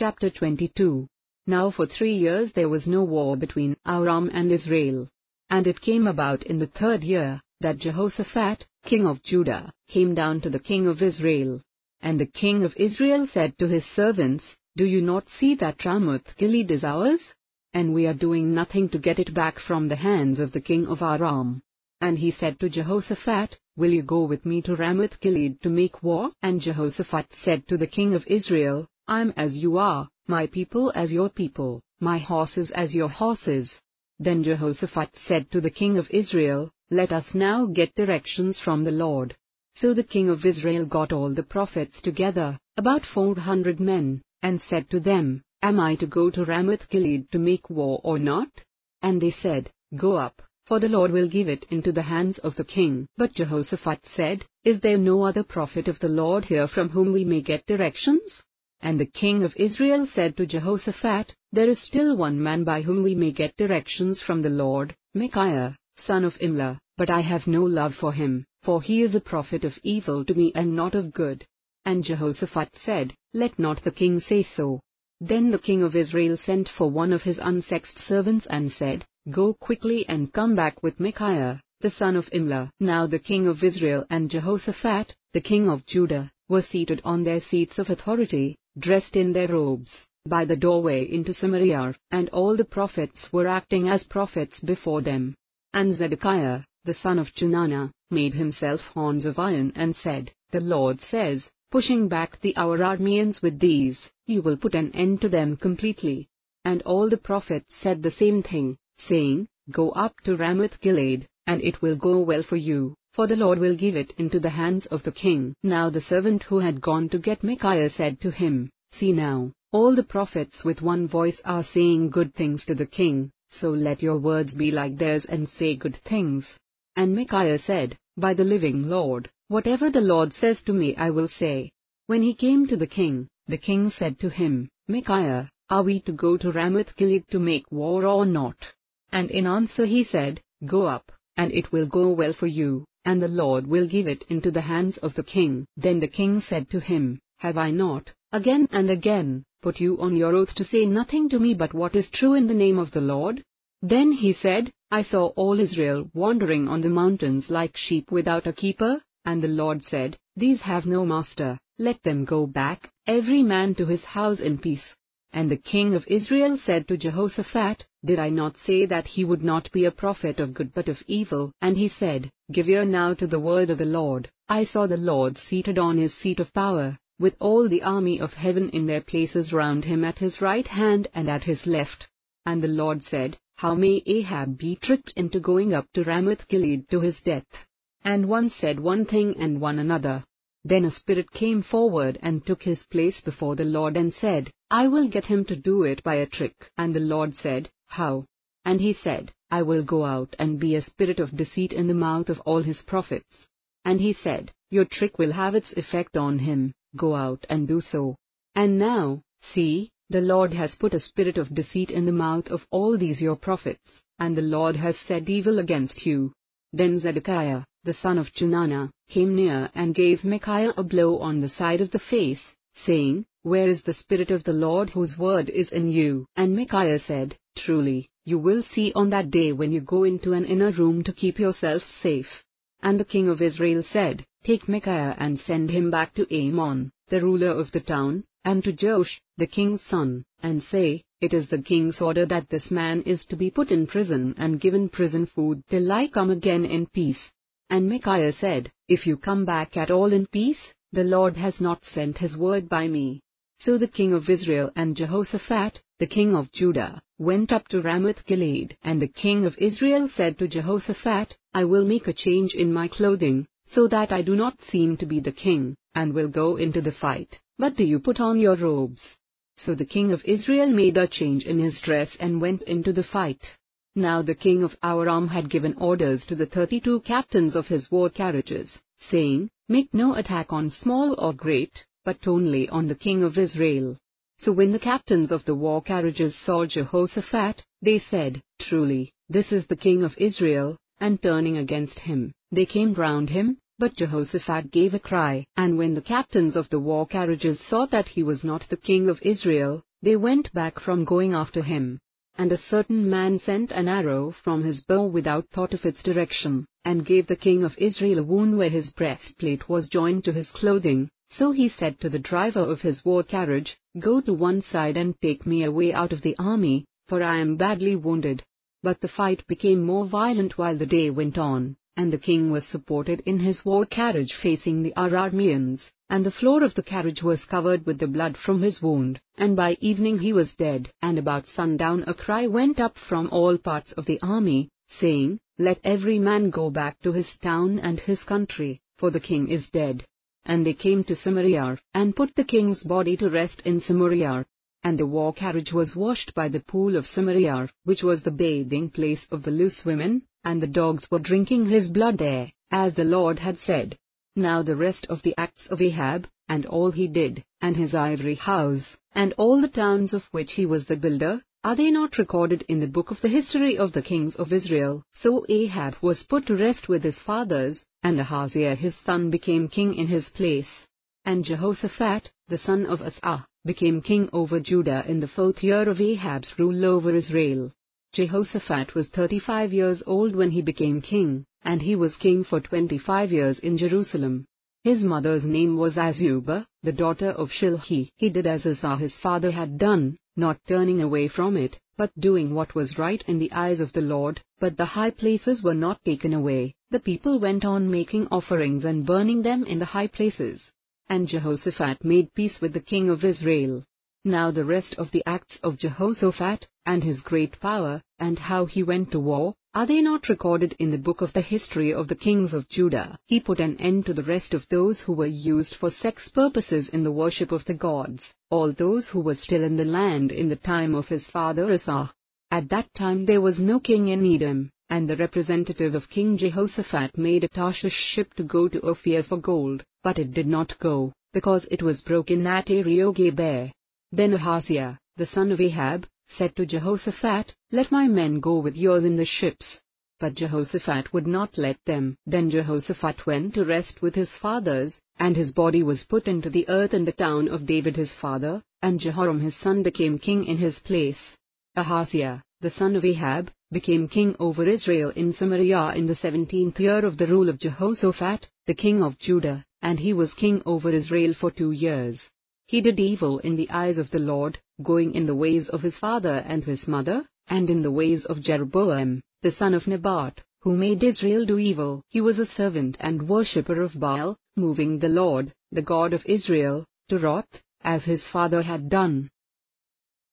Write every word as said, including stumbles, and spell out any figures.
Chapter twenty-two. Now for three years there was no war between Aram and Israel. And it came about in the third year, that Jehoshaphat, king of Judah, came down to the king of Israel. And the king of Israel said to his servants, Do you not see that Ramoth Gilead is ours? And we are doing nothing to get it back from the hands of the king of Aram. And he said to Jehoshaphat, Will you go with me to Ramoth Gilead to make war? And Jehoshaphat said to the king of Israel, I am as you are, my people as your people, my horses as your horses. Then Jehoshaphat said to the king of Israel, Let us now get directions from the Lord. So the king of Israel got all the prophets together, about four hundred men, and said to them, Am I to go to Ramoth Gilead to make war or not? And they said, Go up, for the Lord will give it into the hands of the king. But Jehoshaphat said, Is there no other prophet of the Lord here from whom we may get directions? And the king of Israel said to Jehoshaphat, There is still one man by whom we may get directions from the Lord, Micaiah, son of Imlah, but I have no love for him, for he is a prophet of evil to me and not of good. And Jehoshaphat said, Let not the king say so. Then the king of Israel sent for one of his unsexed servants and said, Go quickly and come back with Micaiah, the son of Imlah. Now the king of Israel and Jehoshaphat, the king of Judah, were seated on their seats of authority, dressed in their robes, by the doorway into Samaria, and all the prophets were acting as prophets before them. And Zedekiah, the son of Chenaanah, made himself horns of iron and said, The Lord says, Pushing back the Arameans with these, you will put an end to them completely. And all the prophets said the same thing, saying, Go up to Ramoth Gilead, and it will go well for you, for the Lord will give it into the hands of the king. Now the servant who had gone to get Micaiah said to him, See now, all the prophets with one voice are saying good things to the king, so let your words be like theirs and say good things. And Micaiah said, By the living Lord, whatever the Lord says to me I will say. When he came to the king, the king said to him, Micaiah, are we to go to Ramoth Gilead to make war or not? And in answer he said, Go up, and it will go well for you, and the Lord will give it into the hands of the king. Then the king said to him, Have I not, again and again, put you on your oath to say nothing to me but what is true in the name of the Lord? Then he said, I saw all Israel wandering on the mountains like sheep without a keeper, and the Lord said, These have no master, let them go back, every man to his house in peace. And the king of Israel said to Jehoshaphat, Did I not say that he would not be a prophet of good but of evil? And he said, Give ear now to the word of the Lord. I saw the Lord seated on his seat of power, with all the army of heaven in their places round him at his right hand and at his left. And the Lord said, How may Ahab be tricked into going up to Ramoth Gilead to his death? And one said one thing and one another. Then a spirit came forward and took his place before the Lord and said, I will get him to do it by a trick. And the Lord said, How? And he said, I will go out and be a spirit of deceit in the mouth of all his prophets. And he said, Your trick will have its effect on him, go out and do so. And now, see, the Lord has put a spirit of deceit in the mouth of all these your prophets, and the Lord has said evil against you. Then Zedekiah, the son of Chenaanah, came near and gave Micaiah a blow on the side of the face, saying, Where is the Spirit of the Lord whose word is in you? And Micaiah said, Truly, you will see on that day when you go into an inner room to keep yourself safe. And the king of Israel said, Take Micaiah and send him back to Amon, the ruler of the town, and to Joash, the king's son, and say, It is the king's order that this man is to be put in prison and given prison food till I come again in peace. And Micaiah said, If you come back at all in peace, the Lord has not sent his word by me. So the king of Israel and Jehoshaphat, the king of Judah, went up to Ramoth Gilead. And the king of Israel said to Jehoshaphat, I will make a change in my clothing, so that I do not seem to be the king, and will go into the fight. But do you put on your robes? So the king of Israel made a change in his dress and went into the fight. Now the king of Aram had given orders to the thirty-two captains of his war carriages, saying, Make no attack on small or great, but only on the king of Israel. So when the captains of the war carriages saw Jehoshaphat, they said, Truly, this is the king of Israel, and turning against him, they came round him. But Jehoshaphat gave a cry, and when the captains of the war carriages saw that he was not the king of Israel, they went back from going after him. And a certain man sent an arrow from his bow without thought of its direction, and gave the king of Israel a wound where his breastplate was joined to his clothing. So he said to the driver of his war carriage, "Go to one side and take me away out of the army, for I am badly wounded." But the fight became more violent while the day went on, and the king was supported in his war carriage facing the Arameans, and the floor of the carriage was covered with the blood from his wound, and by evening he was dead. And about sundown a cry went up from all parts of the army, saying, "Let every man go back to his town and his country, for the king is dead." And they came to Samaria, and put the king's body to rest in Samaria. And the war carriage was washed by the pool of Samaria, which was the bathing place of the loose women, and the dogs were drinking his blood there, as the Lord had said. Now the rest of the acts of Ahab, and all he did, and his ivory house, and all the towns of which he was the builder, are they not recorded in the book of the history of the kings of Israel? So Ahab was put to rest with his fathers, and Ahaziah his son became king in his place. And Jehoshaphat, the son of Asa, became king over Judah in the fourth year of Ahab's rule over Israel. Jehoshaphat was thirty-five years old when he became king, and he was king for twenty-five years in Jerusalem. His mother's name was Azubah, the daughter of Shilhi. He did as Asa his father had done, not turning away from it, but doing what was right in the eyes of the Lord. But the high places were not taken away. The people went on making offerings and burning them in the high places. And Jehoshaphat made peace with the king of Israel. Now the rest of the acts of Jehoshaphat, and his great power, and how he went to war, are they not recorded in the book of the history of the kings of Judah? He put an end to the rest of those who were used for sex purposes in the worship of the gods, all those who were still in the land in the time of his father Asa. At that time there was no king in Edom, and the representative of King Jehoshaphat made a Tarshish ship to go to Ophir for gold, but it did not go, because it was broken at Ariogeber. Then Ahaziah, the son of Ahab, said to Jehoshaphat, "Let my men go with yours in the ships." But Jehoshaphat would not let them. Then Jehoshaphat went to rest with his fathers, and his body was put into the earth in the town of David his father, and Jehoram his son became king in his place. Ahaziah, the son of Ahab, became king over Israel in Samaria in the seventeenth year of the rule of Jehoshaphat, the king of Judah, and he was king over Israel for two years. He did evil in the eyes of the Lord, going in the ways of his father and his mother, and in the ways of Jeroboam, the son of Nebat, who made Israel do evil. He was a servant and worshipper of Baal, moving the Lord, the God of Israel, to wrath, as his father had done.